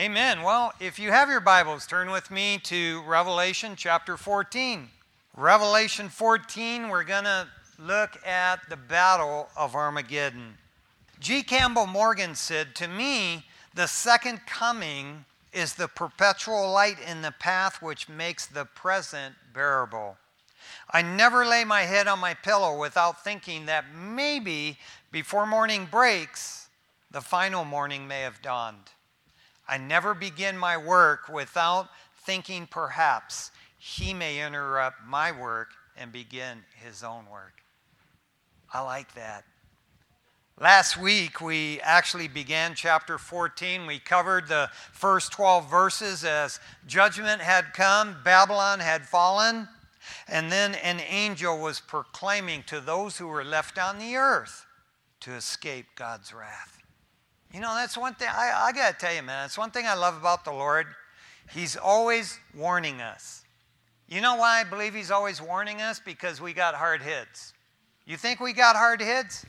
Amen. Well, if you have your Bibles, turn with me to Revelation chapter 14. Revelation 14, we're going to look at the Battle of Armageddon. G. Campbell Morgan said, "To me, the second coming is the perpetual light in the path which makes the present bearable. I never lay my head on my pillow without thinking that maybe before morning breaks, the final morning may have dawned. I never begin my work without thinking perhaps he may interrupt my work and begin his own work." I like that. Last week, we actually began chapter 14. We covered the first 12 verses as judgment had come, Babylon had fallen, and then an angel was proclaiming to those who were left on the earth to escape God's wrath. You know, that's one thing, I got to tell you, man, that's one thing I love about the Lord. He's always warning us. You know why I believe he's always warning us? Because we got hard hits. You think we got hard hits?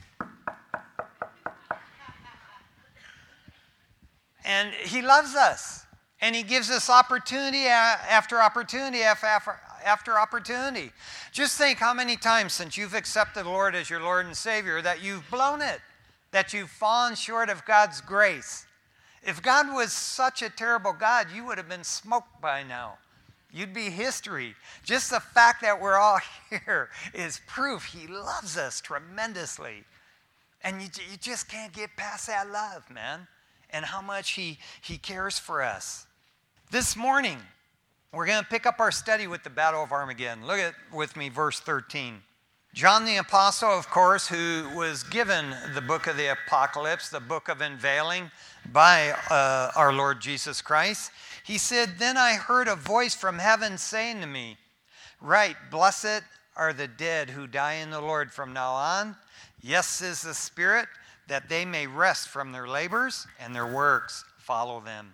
And he loves us. And he gives us opportunity after opportunity after opportunity. Just think how many times since you've accepted the Lord as your Lord and Savior that you've blown it, that you've fallen short of God's grace. If God was such a terrible God, you would have been smoked by now. You'd be history. Just the fact that we're all here is proof he loves us tremendously. And you just can't get past that love, man, and how much he cares for us. This morning, we're going to pick up our study with the Battle of Armageddon. Look at with me verse 13. John the Apostle, of course, who was given the book of the Apocalypse, the book of unveiling by our Lord Jesus Christ, he said, "Then I heard a voice from heaven saying to me, 'Right, blessed are the dead who die in the Lord from now on. Yes, says the Spirit, that they may rest from their labors and their works follow them.'"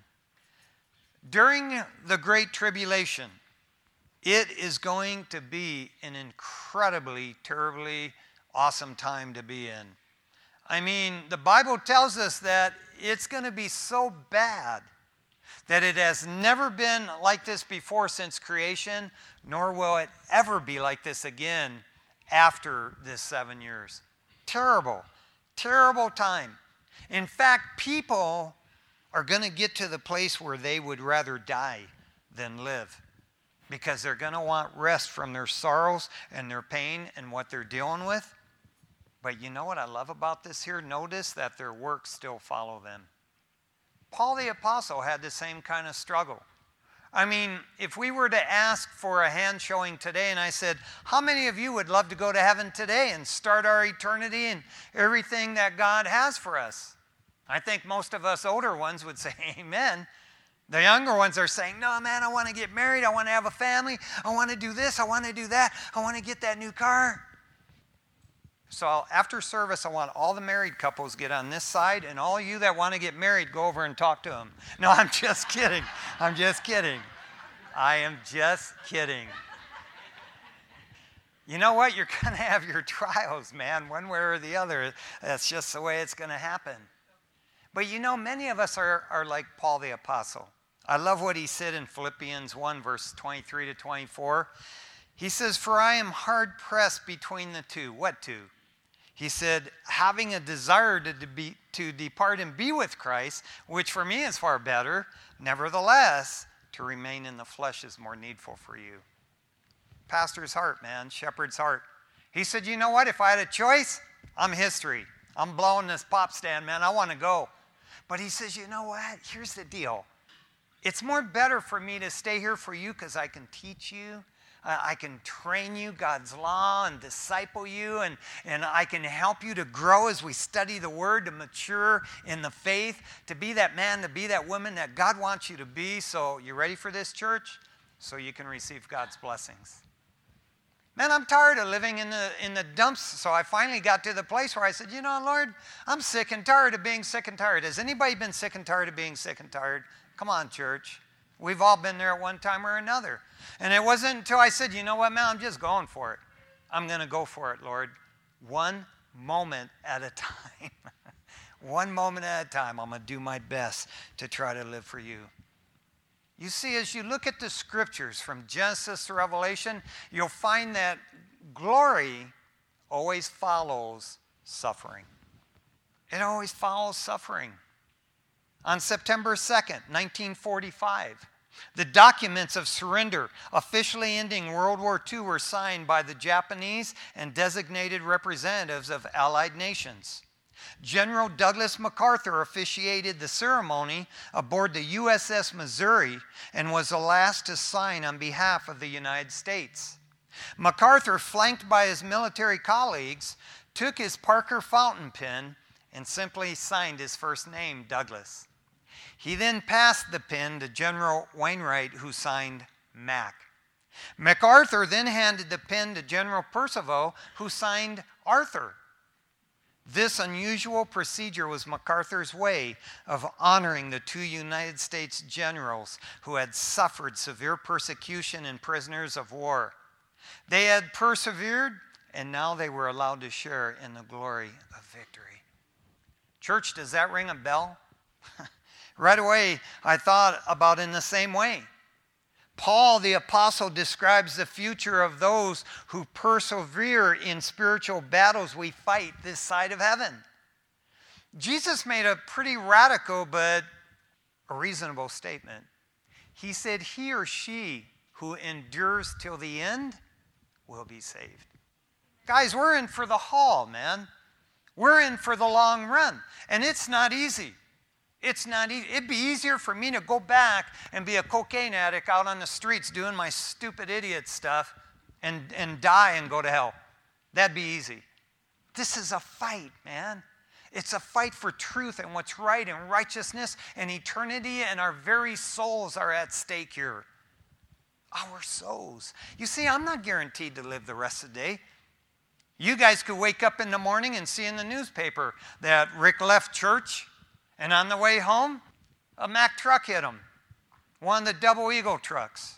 During the Great Tribulation, it is going to be an incredibly, terribly awesome time to be in. I mean, the Bible tells us that it's going to be so bad that it has never been like this before since creation, nor will it ever be like this again after this 7 years. Terrible, terrible time. In fact, people are going to get to the place where they would rather die than live, because they're going to want rest from their sorrows and their pain and what they're dealing with. But you know what I love about this here? Notice that their works still follow them. Paul the Apostle had the same kind of struggle. I mean, if we were to ask for a hand showing today, and I said, how many of you would love to go to heaven today and start our eternity and everything that God has for us? I think most of us older ones would say amen. The younger ones are saying, no, man, I want to get married. I want to have a family. I want to do this. I want to do that. I want to get that new car. So after service, I want all the married couples get on this side, and all you that want to get married, go over and talk to them. No, I'm just kidding. I'm just kidding. I am just kidding. You know what? You're going to have your trials, man, one way or the other. That's just the way it's going to happen. But you know, many of us are like Paul the Apostle. I love what he said in Philippians 1, verse 23 to 24. He says, "For I am hard pressed between the two." What two? He said, "Having a desire to depart and be with Christ, which for me is far better. Nevertheless, to remain in the flesh is more needful for you." Pastor's heart, man, shepherd's heart. He said, you know what? If I had a choice, I'm history. I'm blowing this pop stand, man. I want to go. But he says, you know what? Here's the deal. It's more better for me to stay here for you because I can teach you. I can train you God's law and disciple you, and I can help you to grow as we study the Word, to mature in the faith, to be that man, to be that woman that God wants you to be. So you ready for this, church? So you can receive God's blessings. Man, I'm tired of living in the dumps, so I finally got to the place where I said, you know, Lord, I'm sick and tired of being sick and tired. Has anybody been sick and tired of being sick and tired? Come on, church. We've all been there at one time or another. And it wasn't until I said, you know what, man, I'm just going for it. I'm going to go for it, Lord. One moment at a time. One moment at a time, I'm going to do my best to try to live for you. You see, as you look at the scriptures from Genesis to Revelation, you'll find that glory always follows suffering. It always follows suffering. On September 2nd, 1945, the documents of surrender officially ending World War II were signed by the Japanese and designated representatives of Allied nations. General Douglas MacArthur officiated the ceremony aboard the USS Missouri and was the last to sign on behalf of the United States. MacArthur, flanked by his military colleagues, took his Parker fountain pen and simply signed his first name, Douglas. He then passed the pen to General Wainwright, who signed Mac. MacArthur then handed the pen to General Percival, who signed Arthur. This unusual procedure was MacArthur's way of honoring the two United States generals who had suffered severe persecution and prisoners of war. They had persevered, and now they were allowed to share in the glory of victory. Church, does that ring a bell? Right away, I thought about it in the same way. Paul the apostle describes the future of those who persevere in spiritual battles we fight this side of heaven. Jesus made a pretty radical but a reasonable statement. He said he or she who endures till the end will be saved. Guys, we're in for the haul, man. We're in for the long run, and it's not easy. It's not easy. It'd be easier for me to go back and be a cocaine addict out on the streets doing my stupid idiot stuff and die and go to hell. That'd be easy. This is a fight, man. It's a fight for truth and what's right and righteousness and eternity, and our very souls are at stake here. Our souls. You see, I'm not guaranteed to live the rest of the day. You guys could wake up in the morning and see in the newspaper that Rick left church, and on the way home, a Mack truck hit him. One of the double eagle trucks.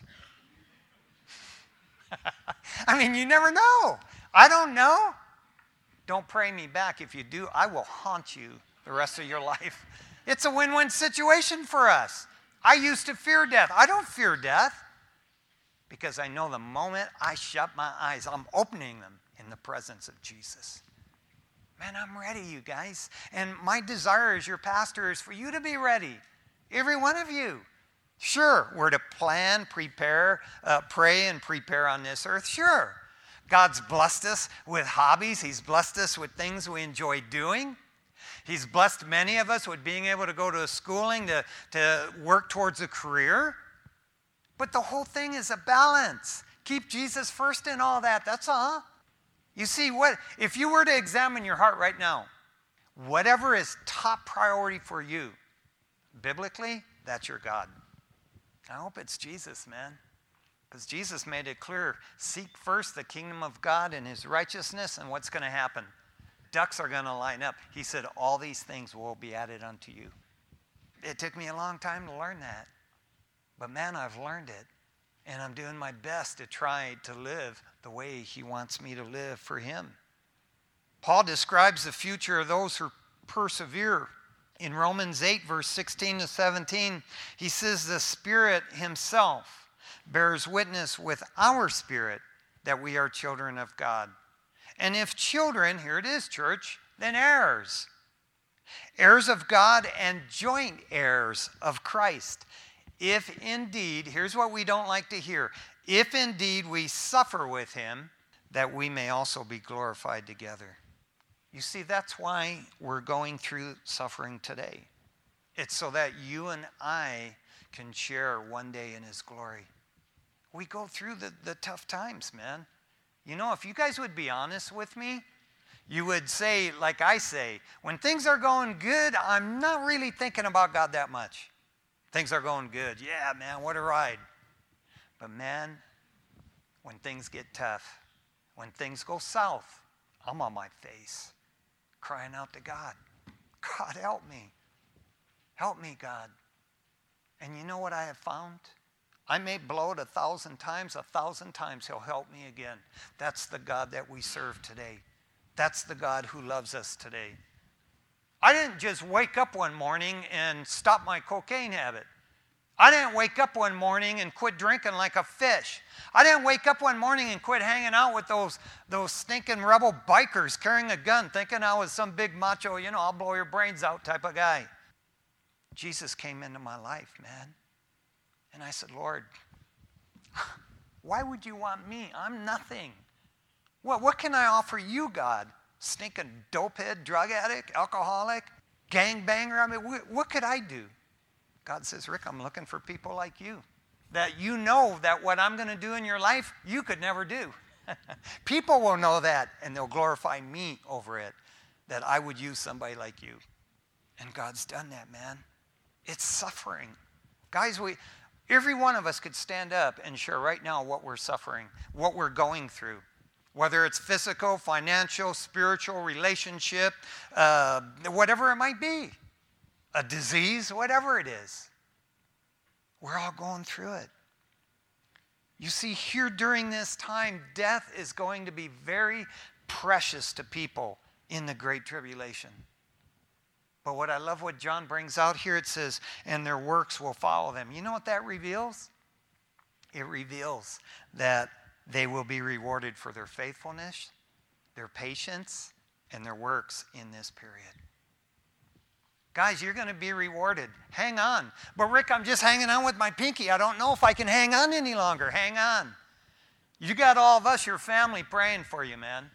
I mean, you never know. I don't know. Don't pray me back. If you do, I will haunt you the rest of your life. It's a win-win situation for us. I used to fear death. I don't fear death because I know the moment I shut my eyes, I'm opening them in the presence of Jesus. Man, I'm ready, you guys. And my desire as your pastor is for you to be ready. Every one of you. Sure, we're to plan, prepare, pray and prepare on this earth. Sure. God's blessed us with hobbies. He's blessed us with things we enjoy doing. He's blessed many of us with being able to go to a schooling to work towards a career. But the whole thing is a balance. Keep Jesus first in all that. That's all. You see, if you were to examine your heart right now, whatever is top priority for you, biblically, that's your God. I hope it's Jesus, man. Because Jesus made it clear, seek first the kingdom of God and his righteousness, and what's going to happen? Ducks are going to line up. He said, all these things will be added unto you. It took me a long time to learn that. But man, I've learned it. And I'm doing my best to try to live the way he wants me to live for him. Paul describes the future of those who persevere. In Romans 8, verse 16 to 17, he says, the Spirit himself bears witness with our spirit that we are children of God. And if children, here it is, church, then heirs. Heirs of God and joint heirs of Christ. If indeed, here's what we don't like to hear, if indeed we suffer with him, that we may also be glorified together. You see, that's why we're going through suffering today. It's so that you and I can share one day in his glory. We go through the tough times, man. You know, if you guys would be honest with me, you would say, like I say, when things are going good, I'm not really thinking about God that much. Things are going good. Yeah, man, what a ride. But man, when things get tough, when things go south, I'm on my face, crying out to God. God, help me. Help me, God. And you know what I have found? I may blow it 1,000 times, 1,000 times he'll help me again. That's the God that we serve today. That's the God who loves us today. I didn't just wake up one morning and stop my cocaine habit. I didn't wake up one morning and quit drinking like a fish. I didn't wake up one morning and quit hanging out with those stinking rebel bikers carrying a gun, thinking I was some big macho, I'll blow your brains out type of guy. Jesus came into my life, man. And I said, Lord, why would you want me? I'm nothing. What can I offer you, God? Stinking dopehead, drug addict, alcoholic, gangbanger? I mean, what could I do? God says, Rick, I'm looking for people like you. That you know that what I'm going to do in your life, you could never do. People will know that, and they'll glorify me over it, that I would use somebody like you. And God's done that, man. It's suffering. Guys, every one of us could stand up and share right now what we're suffering, what we're going through. Whether it's physical, financial, spiritual, relationship, whatever it might be. A disease, whatever it is. We're all going through it. You see, here during this time, death is going to be very precious to people in the Great Tribulation. But what I love what John brings out here, it says, and their works will follow them. You know what that reveals? It reveals that they will be rewarded for their faithfulness, their patience, and their works in this period. Guys, you're going to be rewarded. Hang on. But Rick, I'm just hanging on with my pinky. I don't know if I can hang on any longer. Hang on. You got all of us, your family, praying for you, man.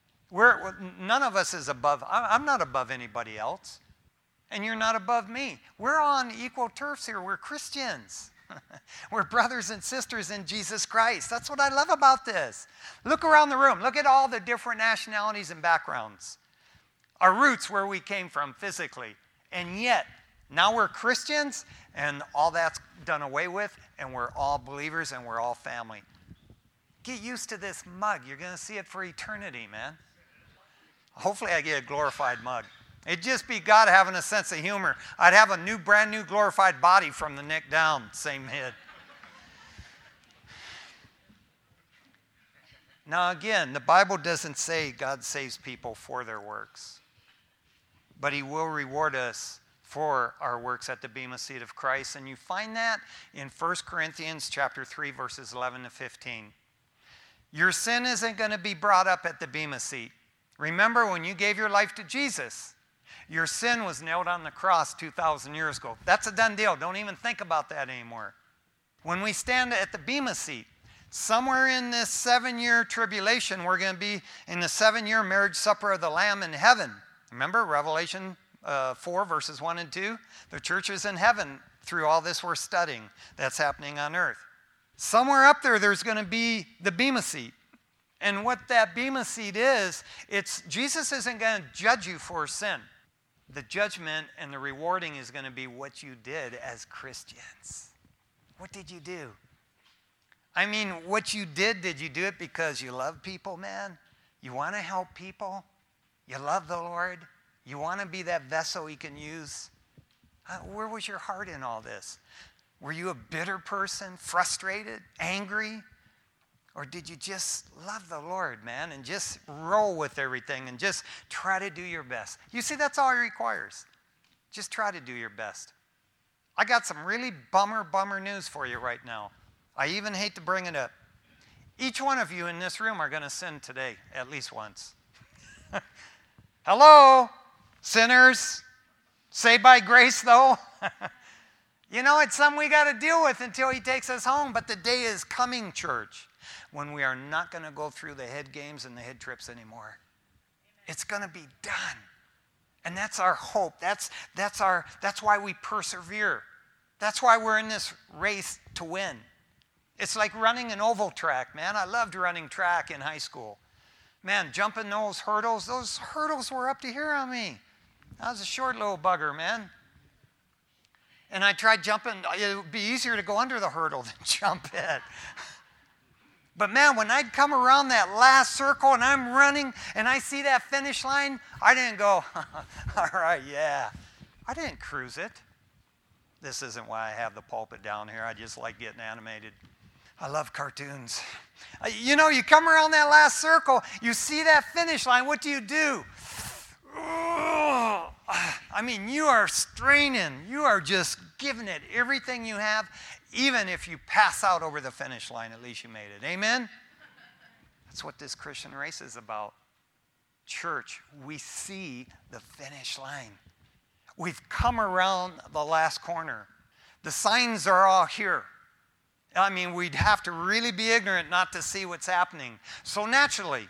None of us is above. I'm not above anybody else. And you're not above me. We're on equal turfs here. We're Christians. We're brothers and sisters in Jesus Christ. That's what I love about this. Look around the room. Look at all the different nationalities and backgrounds. Our roots, where we came from physically. And yet, now we're Christians, and all that's done away with, and we're all believers, and we're all family. Get used to this mug. You're going to see it for eternity, man. Hopefully I get a glorified mug. It'd just be God having a sense of humor. I'd have a brand new glorified body from the neck down, same head. Now again, the Bible doesn't say God saves people for their works. But he will reward us for our works at the bema seat of Christ. And you find that in 1 Corinthians chapter 3, verses 11 to 15. Your sin isn't going to be brought up at the bema seat. Remember, when you gave your life to Jesus, your sin was nailed on the cross 2,000 years ago. That's a done deal. Don't even think about that anymore. When we stand at the bema seat, somewhere in this 7-year tribulation, we're going to be in the 7-year marriage supper of the Lamb in heaven. Remember Revelation 4, verses 1 and 2? The church is in heaven through all this we're studying that's happening on earth. Somewhere up there, there's going to be the bema seat. And what that bema seat is, Jesus isn't going to judge you for sin. The judgment and the rewarding is going to be what you did as Christians. What did you do? I mean, what you did you do it because you love people, man? You want to help people? You love the Lord? You want to be that vessel he can use? Where was your heart in all this? Were you a bitter person, frustrated, angry? Or did you just love the Lord, man, and just roll with everything and just try to do your best? You see, that's all he requires. Just try to do your best. I got some really bummer news for you right now. I even hate to bring it up. Each one of you in this room are going to sin today, at least once. Hello, sinners. Saved by grace, though. It's something we got to deal with until he takes us home. But the day is coming, church, when we are not going to go through the head games and the head trips anymore. It's going to be done. And that's our hope. That's why we persevere. That's why we're in this race to win. It's like running an oval track, man. I loved running track in high school. Man, jumping those hurdles were up to here on me. I was a short little bugger, man. And I tried jumping. It would be easier to go under the hurdle than jump it. But man, when I'd come around that last circle and I'm running and I see that finish line, I didn't go, all right, yeah. I didn't cruise it. This isn't why I have the pulpit down here. I just like getting animated. I love cartoons. You come around that last circle, you see that finish line, what do? I mean, you are straining. You are just giving it everything you have. Even if you pass out over the finish line, at least you made it. Amen? That's what this Christian race is about. Church, we see the finish line. We've come around the last corner. The signs are all here. I mean, we'd have to really be ignorant not to see what's happening. So naturally,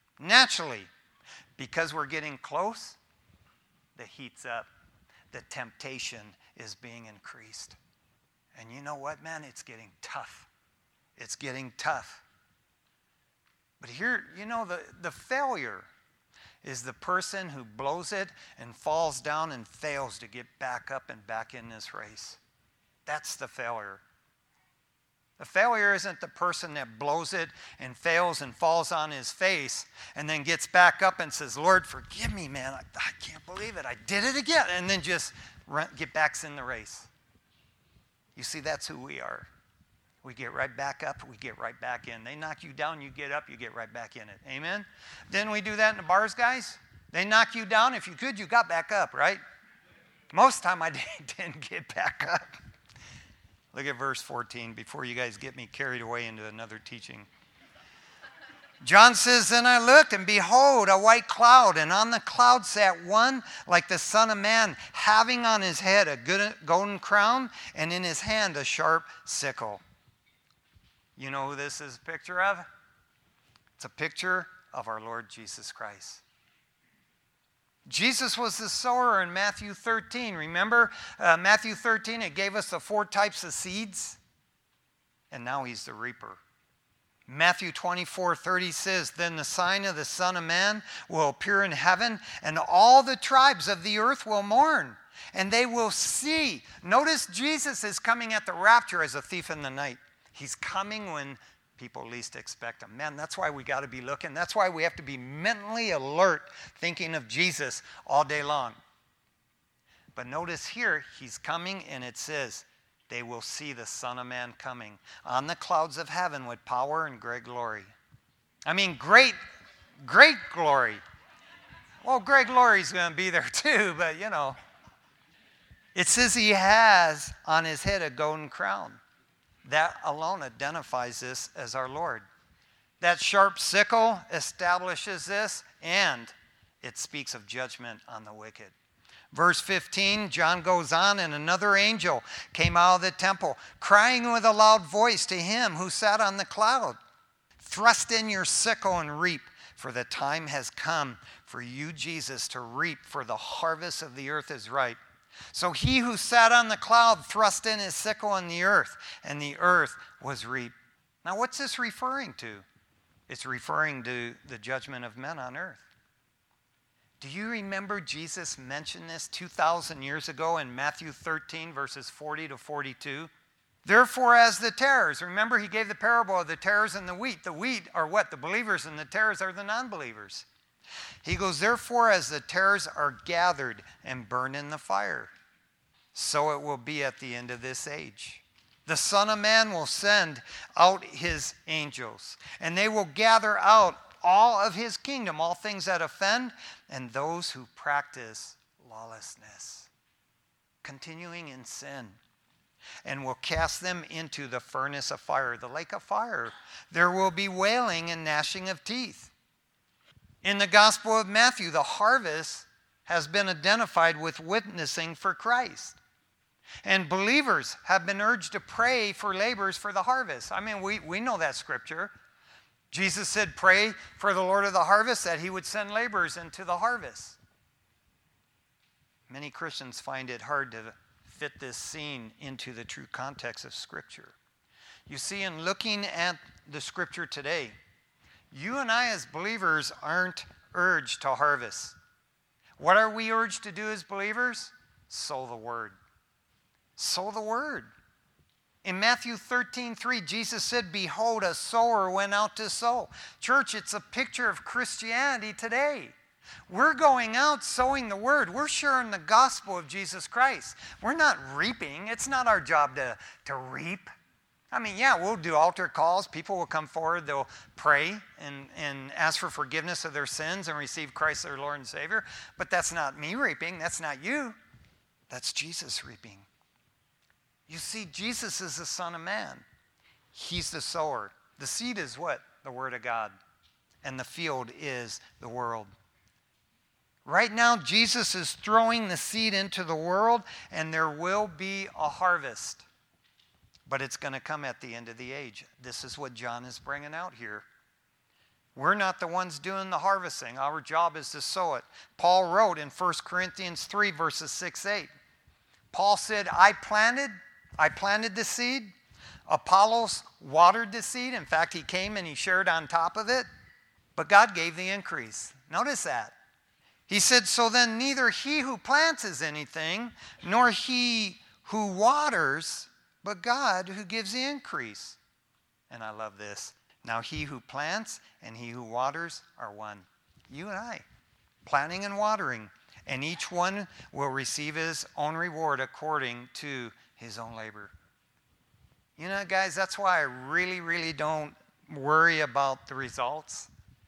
because we're getting close, the heat's up. The temptation is being increased. And you know what, man? It's getting tough. It's getting tough. But here, you know, the failure is the person who blows it and falls down and fails to get back up and back in this race. That's the failure. The failure isn't the person that blows it and fails and falls on his face and then gets back up and says, Lord, forgive me, man. I can't believe it. I did it again. And then just get back in the race. You see, that's who we are. We get right back up, we get right back in. They knock you down, you get up, you get right back in it. Amen? Didn't we do that in the bars, guys? They knock you down. If you could, you got back up, right? Most of the time I didn't get back up. Look at verse 14 before you guys get me carried away into another teaching. John says, Then I looked, and behold, a white cloud, and on the cloud sat one like the Son of Man, having on his head a golden crown, and in his hand a sharp sickle. You know who this is a picture of? It's a picture of our Lord Jesus Christ. Jesus was the sower in Matthew 13. Remember Matthew 13, it gave us the 4 types of seeds. And now he's the reaper. Matthew 24:30 says, Then the sign of the Son of Man will appear in heaven, and all the tribes of the earth will mourn, and they will see. Notice Jesus is coming at the rapture as a thief in the night. He's coming when people least expect him. Man, that's why we got to be looking. That's why we have to be mentally alert, thinking of Jesus all day long. But notice here, he's coming, and it says, they will see the Son of Man coming on the clouds of heaven with power and great glory. I mean, great glory. Well, great glory's going to be there too, but you know. It says he has on his head a golden crown. That alone identifies this as our Lord. That sharp sickle establishes this, and it speaks of judgment on the wicked. Verse 15, John goes on, and another angel came out of the temple, crying with a loud voice to him who sat on the cloud, Thrust in your sickle and reap, for the time has come for you, Jesus, to reap, for the harvest of the earth is ripe. So he who sat on the cloud thrust in his sickle in the earth, and the earth was reaped. Now what's this referring to? It's referring to the judgment of men on earth. Do you remember Jesus mentioned this 2,000 years ago in Matthew 13, verses 40 to 42? Therefore, as the tares, remember he gave the parable of the tares and the wheat. The wheat are what? The believers, and the tares are the non-believers. He goes, therefore, as the tares are gathered and burned in the fire, so it will be at the end of this age. The Son of Man will send out his angels, and they will gather out all of his kingdom, all things that offend, and those who practice lawlessness, continuing in sin, and will cast them into the furnace of fire, the lake of fire. There will be wailing and gnashing of teeth. In the Gospel of Matthew, the harvest has been identified with witnessing for Christ. And believers have been urged to pray for laborers for the harvest. I mean, we know that scripture. Jesus said, pray for the Lord of the harvest that he would send laborers into the harvest. Many Christians find it hard to fit this scene into the true context of Scripture. You see, in looking at the Scripture today, you and I as believers aren't urged to harvest. What are we urged to do as believers? Sow the word. Sow the word. In Matthew 13:3, Jesus said, behold, a sower went out to sow. Church, it's a picture of Christianity today. We're going out sowing the word. We're sharing the gospel of Jesus Christ. We're not reaping. It's not our job to reap. I mean, yeah, we'll do altar calls. People will come forward. They'll pray and ask for forgiveness of their sins and receive Christ their Lord and Savior. But that's not me reaping. That's not you. That's Jesus reaping. You see, Jesus is the Son of Man. He's the sower. The seed is what? The Word of God. And the field is the world. Right now, Jesus is throwing the seed into the world, and there will be a harvest. But it's going to come at the end of the age. This is what John is bringing out here. We're not the ones doing the harvesting. Our job is to sow it. Paul wrote in 1 Corinthians 3, verses 6-8. Paul said, I planted the seed. Apollos watered the seed. In fact, he came and he shared on top of it. But God gave the increase. Notice that. He said, so then neither he who plants is anything, nor he who waters, but God who gives the increase. And I love this. Now he who plants and he who waters are one. You and I, planting and watering. And each one will receive his own reward according to his own labor. You know, guys, that's why I really, really don't worry about the results.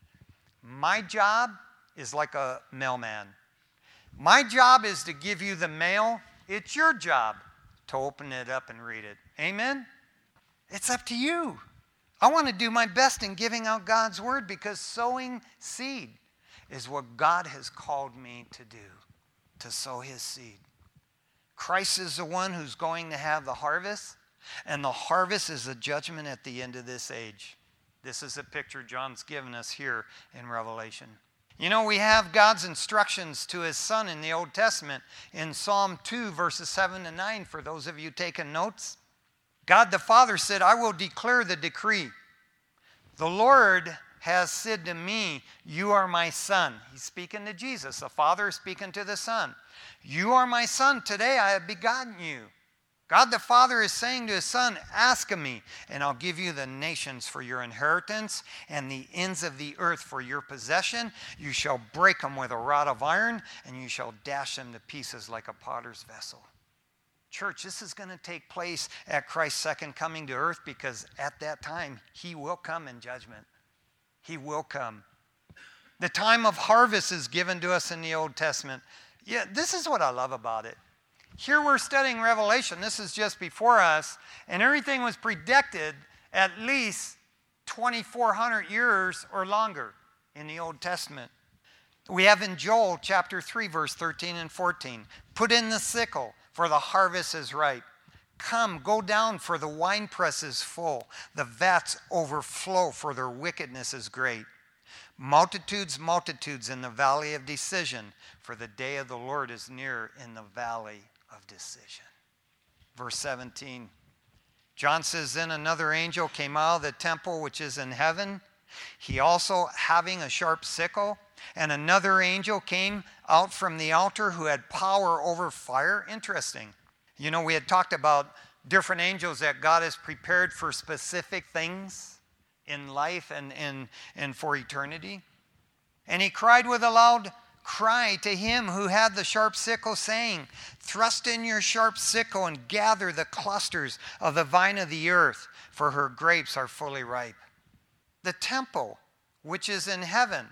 My job is like a mailman. My job is to give you the mail. It's your job to open it up and read it. Amen? It's up to you. I want to do my best in giving out God's word because sowing seed is what God has called me to do, to sow his seed. Christ is the one who's going to have the harvest, and the harvest is the judgment at the end of this age. This is a picture John's given us here in Revelation. You know, we have God's instructions to his son in the Old Testament in Psalm 2, verses 7-9, for those of you taking notes. God the Father said, I will declare the decree. The Lord has said to me, you are my son. He's speaking to Jesus. The Father is speaking to the Son. You are my son. Today I have begotten you. God the Father is saying to his Son, ask of me, and I'll give you the nations for your inheritance and the ends of the earth for your possession. You shall break them with a rod of iron, and you shall dash them to pieces like a potter's vessel. Church, this is going to take place at Christ's second coming to earth because at that time, he will come in judgment. He will come. The time of harvest is given to us in the Old Testament. Yeah, this is what I love about it. Here we're studying Revelation. This is just before us, and everything was predicted at least 2,400 years or longer in the Old Testament. We have in Joel chapter 3, verse 13 and 14, put in the sickle, for the harvest is ripe. Come, go down, for the winepress is full. The vats overflow, for their wickedness is great. Multitudes, multitudes in the valley of decision, for the day of the Lord is near in the valley of decision. Verse 17, John says, then another angel came out of the temple which is in heaven, he also having a sharp sickle, and another angel came out from the altar who had power over fire. Interesting. You know, we had talked about different angels that God has prepared for specific things in life and for eternity. And he cried with a loud cry to him who had the sharp sickle, saying, thrust in your sharp sickle and gather the clusters of the vine of the earth, for her grapes are fully ripe. The temple, which is in heaven,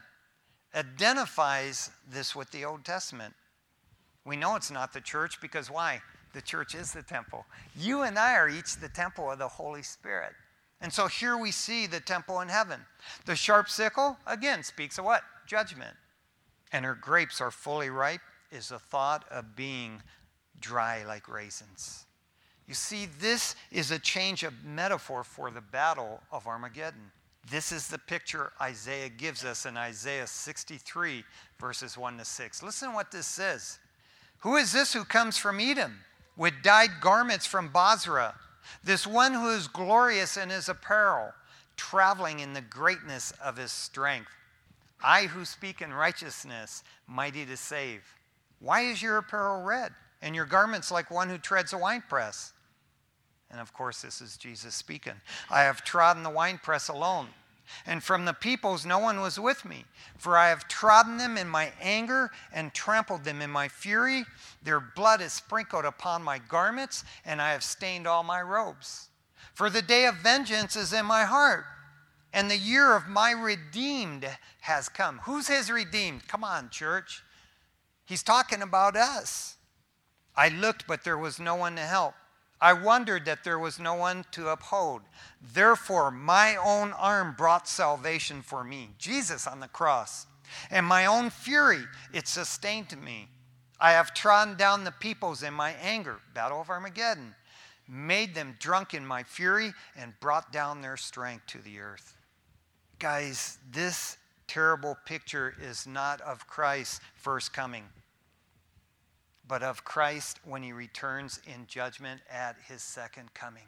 identifies this with the Old Testament. We know it's not the church because why? The church is the temple. You and I are each the temple of the Holy Spirit. And so here we see the temple in heaven. The sharp sickle, again, speaks of what? Judgment. And her grapes are fully ripe is the thought of being dry like raisins. You see, this is a change of metaphor for the battle of Armageddon. This is the picture Isaiah gives us in Isaiah 63, verses 1-6. Listen to what this says. Who is this who comes from Edom with dyed garments from Basra? This one who is glorious in his apparel, traveling in the greatness of his strength. I who speak in righteousness, mighty to save. Why is your apparel red, and your garments like one who treads a winepress? And of course, this is Jesus speaking. I have trodden the winepress alone, and from the peoples no one was with me. For I have trodden them in my anger and trampled them in my fury. Their blood is sprinkled upon my garments, and I have stained all my robes. For the day of vengeance is in my heart, and the year of my redeemed has come. Who's his redeemed? Come on, church. He's talking about us. I looked, but there was no one to help. I wondered that there was no one to uphold. Therefore, my own arm brought salvation for me. Jesus on the cross. And my own fury, it sustained me. I have trodden down the peoples in my anger, Battle of Armageddon, made them drunk in my fury, and brought down their strength to the earth. Guys, this terrible picture is not of Christ's first coming, but of Christ when he returns in judgment at his second coming.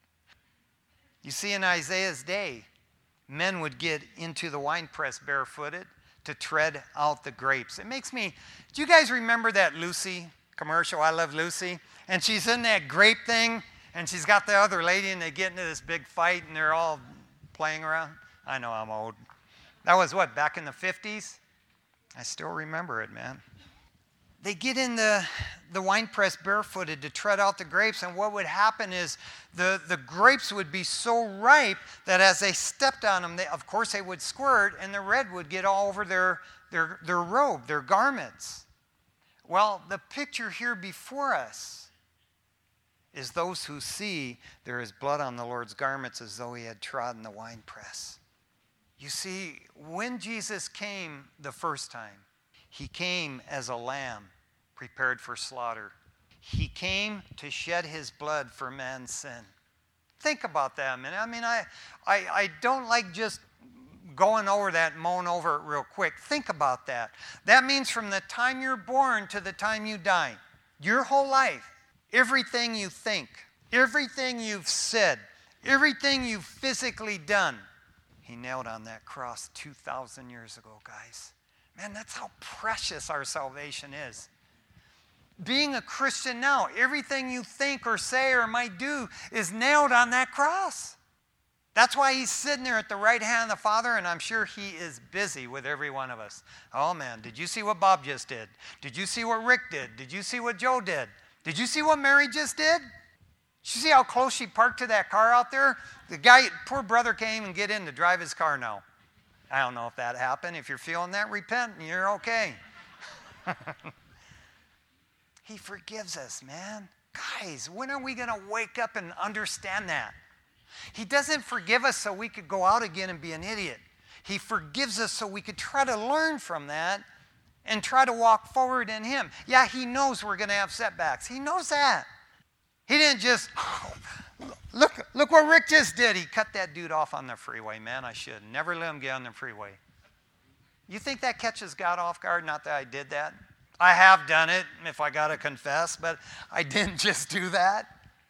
You see, in Isaiah's day, men would get into the winepress barefooted to tread out the grapes. It makes me, do you guys remember that Lucy commercial, I Love Lucy? And she's in that grape thing, and she's got the other lady, and they get into this big fight, and they're all playing around. I know I'm old. That was what, back in the 50s? I still remember it, man. They get in the winepress barefooted to tread out the grapes, and what would happen is the grapes would be so ripe that as they stepped on them, of course they would squirt, and the red would get all over their robe, their garments. Well, the picture here before us is those who see there is blood on the Lord's garments as though he had trodden the winepress. You see, when Jesus came the first time, he came as a lamb prepared for slaughter. He came to shed his blood for man's sin. Think about that a minute. I mean, I don't like just going over that and mowing over it real quick. Think about that. That means from the time you're born to the time you die, your whole life, everything you think, everything you've said, everything you've physically done, he nailed on that cross 2,000 years ago, guys. Man, that's how precious our salvation is. Being a Christian now, everything you think or say or might do is nailed on that cross. That's why he's sitting there at the right hand of the Father, and I'm sure he is busy with every one of us. Oh, man, did you see what Bob just did? Did you see what Rick did? Did you see what Joe did? Did you see what Mary just did? Did you see how close she parked to that car out there? The guy, poor brother, can't even get in to drive his car now. I don't know if that happened. If you're feeling that, repent and you're okay. He forgives us, man. Guys, when are we going to wake up and understand that? He doesn't forgive us so we could go out again and be an idiot. He forgives us so we could try to learn from that and try to walk forward in him. Yeah, he knows we're going to have setbacks. He knows that. He didn't just, look what Rick just did. He cut that dude off on the freeway. Man, I should never let him get on the freeway. You think that catches God off guard? Not that I did that. I have done it, if I got to confess, but I didn't just do that.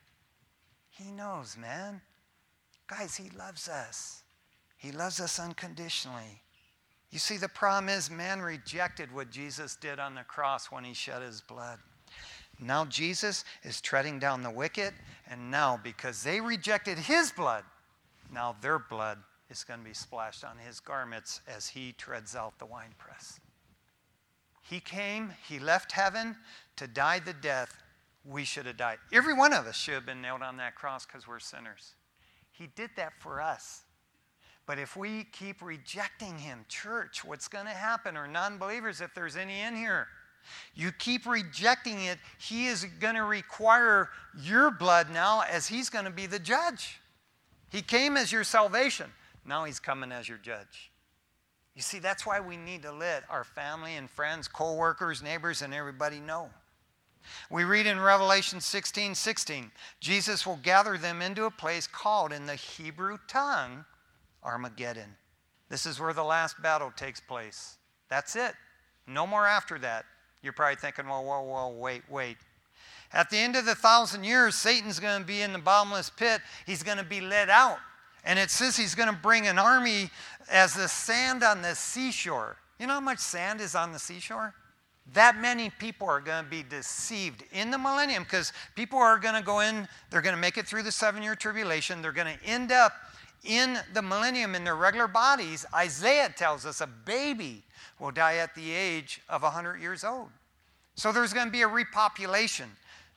He knows, man. Guys, he loves us. He loves us unconditionally. You see, the problem is man rejected what Jesus did on the cross when he shed his blood. Now Jesus is treading down the wicked, and now because they rejected his blood, now their blood is going to be splashed on his garments as he treads out the winepress. He came, he left heaven to die the death we should have died. Every one of us should have been nailed on that cross because we're sinners. He did that for us. But if we keep rejecting him, church, what's going to happen, or non-believers, if there's any in here, you keep rejecting it, he is going to require your blood now as he's going to be the judge. He came as your salvation. Now he's coming as your judge. You see, that's why we need to let our family and friends, co-workers, neighbors, and everybody know. We read in Revelation 16:16, Jesus will gather them into a place called in the Hebrew tongue Armageddon. This is where the last battle takes place. That's it. No more after that. You're probably thinking, well, wait. At the end of the 1,000 years, Satan's going to be in the bottomless pit. He's going to be let out. And it says he's going to bring an army as the sand on the seashore. You know how much sand is on the seashore? That many people are going to be deceived in the millennium because people are going to go in, they're going to make it through the 7-year tribulation. They're going to end up in the millennium in their regular bodies. Isaiah tells us a baby will die at the age of 100 years old. So there's going to be a repopulation.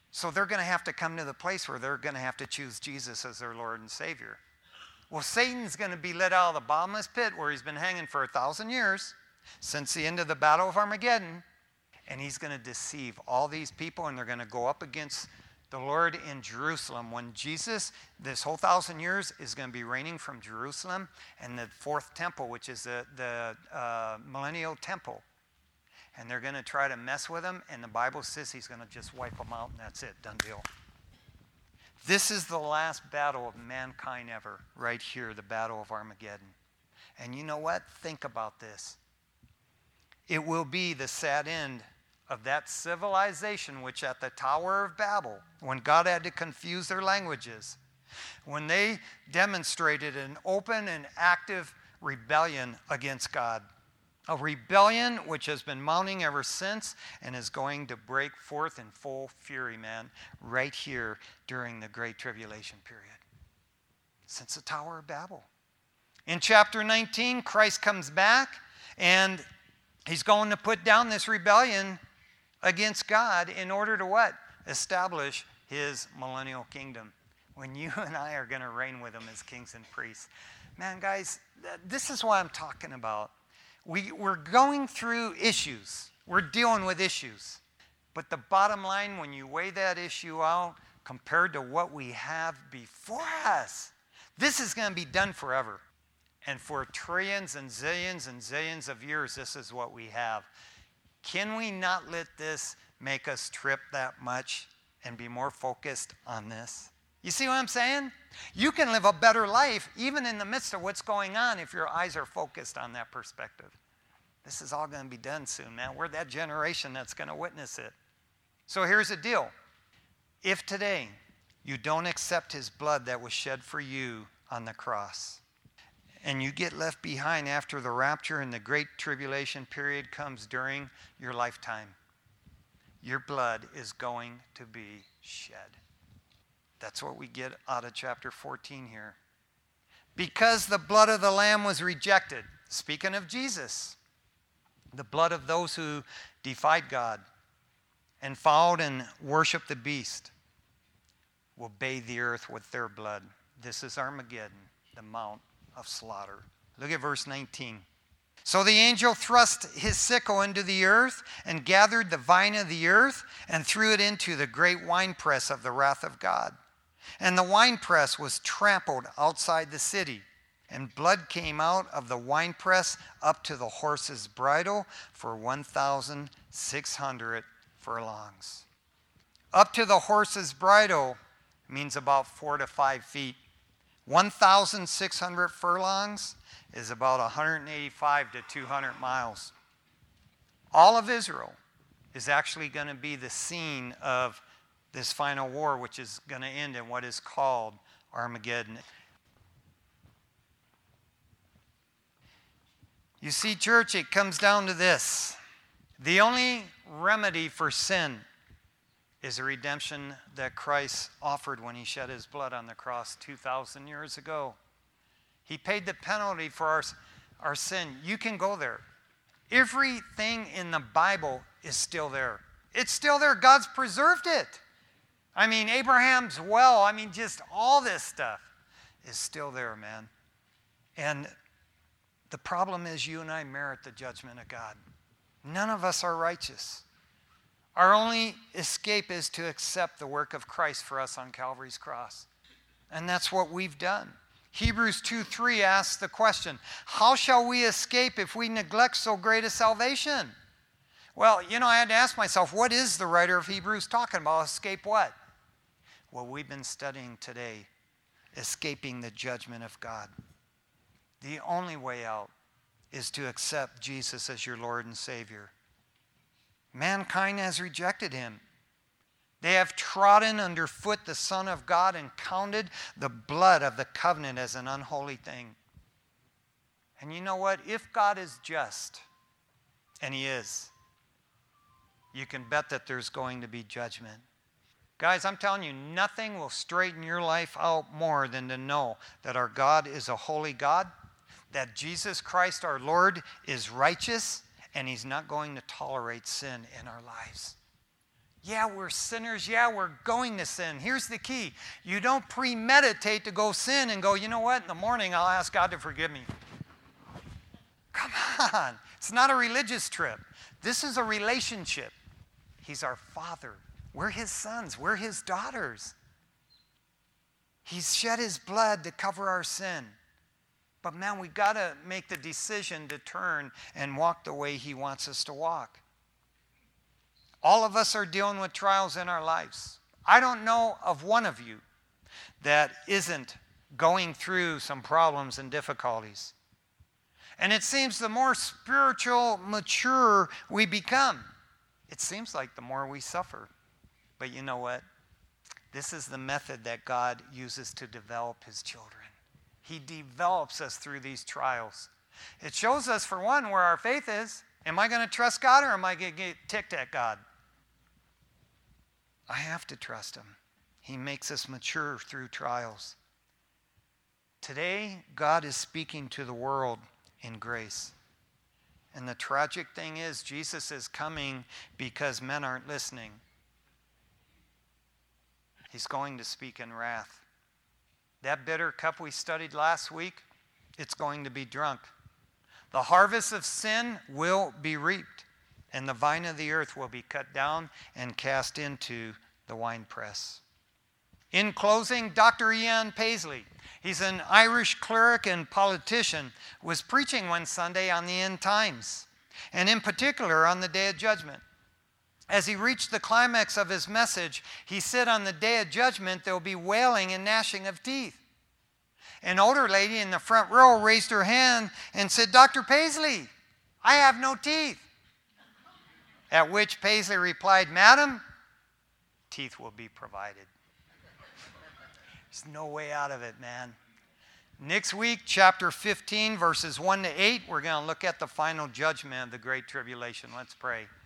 So they're going to have to come to the place where they're going to have to choose Jesus as their Lord and Savior. Well, Satan's going to be let out of the bottomless pit where he's been hanging for 1,000 years since the end of the Battle of Armageddon. And he's going to deceive all these people, and they're going to go up against the Lord in Jerusalem. When Jesus, this whole 1,000 years, is going to be reigning from Jerusalem, and the fourth temple, which is the millennial temple. And they're going to try to mess with him, and the Bible says he's going to just wipe them out, and that's it, done deal. This is the last battle of mankind ever, right here, the Battle of Armageddon. And you know what? Think about this. It will be the sad end of that civilization which at the Tower of Babel, when God had to confuse their languages, when they demonstrated an open and active rebellion against God. A rebellion which has been mounting ever since and is going to break forth in full fury, man, right here during the Great Tribulation period. Since the Tower of Babel. In chapter 19, Christ comes back and he's going to put down this rebellion against God in order to what? Establish his millennial kingdom. When you and I are going to reign with him as kings and priests. Man, guys, this is what I'm talking about. We're going through issues. We're dealing with issues. But the bottom line, when you weigh that issue out compared to what we have before us, this is going to be done forever. And for trillions and zillions of years, this is what we have. Can we not let this make us trip that much and be more focused on this? You see what I'm saying? You can live a better life even in the midst of what's going on if your eyes are focused on that perspective. This is all going to be done soon, man. We're that generation that's going to witness it. So here's the deal. If today you don't accept his blood that was shed for you on the cross, and you get left behind after the rapture and the great tribulation period comes during your lifetime, your blood is going to be shed. That's what we get out of chapter 14 here. Because the blood of the Lamb was rejected, speaking of Jesus, the blood of those who defied God and followed and worshiped the beast will bathe the earth with their blood. This is Armageddon, the mount of slaughter. Look at verse 19. So the angel thrust his sickle into the earth and gathered the vine of the earth and threw it into the great winepress of the wrath of God. And the winepress was trampled outside the city, and blood came out of the winepress up to the horse's bridle for 1,600 furlongs. Up to the horse's bridle means about 4 to 5 feet. 1,600 furlongs is about 185 to 200 miles. All of Israel is actually going to be the scene of this final war, which is going to end in what is called Armageddon. You see, church, it comes down to this. The only remedy for sin is a redemption that Christ offered when he shed his blood on the cross 2,000 years ago. He paid the penalty for our sin. You can go there. Everything in the Bible is still there. It's still there. God's preserved it. I mean, Abraham's well. I mean, just all this stuff is still there, man. And the problem is you and I merit the judgment of God. None of us are righteous. Our only escape is to accept the work of Christ for us on Calvary's cross. And that's what we've done. Hebrews 2:3 asks the question, how shall we escape if we neglect so great a salvation? Well, I had to ask myself, what is the writer of Hebrews talking about? Escape what? Well, we've been studying today, escaping the judgment of God. The only way out is to accept Jesus as your Lord and Savior. Mankind has rejected him. They have trodden underfoot the Son of God and counted the blood of the covenant as an unholy thing. And you know what? If God is just, and he is, you can bet that there's going to be judgment. Guys, I'm telling you, nothing will straighten your life out more than to know that our God is a holy God, that Jesus Christ our Lord is righteous, and he's not going to tolerate sin in our lives. Yeah, we're sinners. Yeah, we're going to sin. Here's the key. You don't premeditate to go sin and go, you know what, in the morning I'll ask God to forgive me. Come on. It's not a religious trip. This is a relationship. He's our Father. We're His sons. We're His daughters. He's shed His blood to cover our sin. But man, we've got to make the decision to turn and walk the way He wants us to walk. All of us are dealing with trials in our lives. I don't know of one of you that isn't going through some problems and difficulties. And it seems the more spiritual, mature we become, it seems like the more we suffer. But you know what? This is the method that God uses to develop His children. He develops us through these trials. It shows us, for one, where our faith is. Am I going to trust God or am I going to get ticked at God? I have to trust Him. He makes us mature through trials. Today, God is speaking to the world in grace. And the tragic thing is, Jesus is coming because men aren't listening. He's going to speak in wrath. That bitter cup we studied last week, it's going to be drunk. The harvest of sin will be reaped, and the vine of the earth will be cut down and cast into the winepress. In closing, Dr. Ian Paisley, he's an Irish cleric and politician, was preaching one Sunday on the end times, and in particular on the Day of Judgment. As he reached the climax of his message, he said on the Day of Judgment there will be wailing and gnashing of teeth. An older lady in the front row raised her hand and said, Dr. Paisley, I have no teeth. At which Paisley replied, Madam, teeth will be provided. There's no way out of it, man. Next week, chapter 15, verses 1 to 8, we're going to look at the final judgment of the Great Tribulation. Let's pray.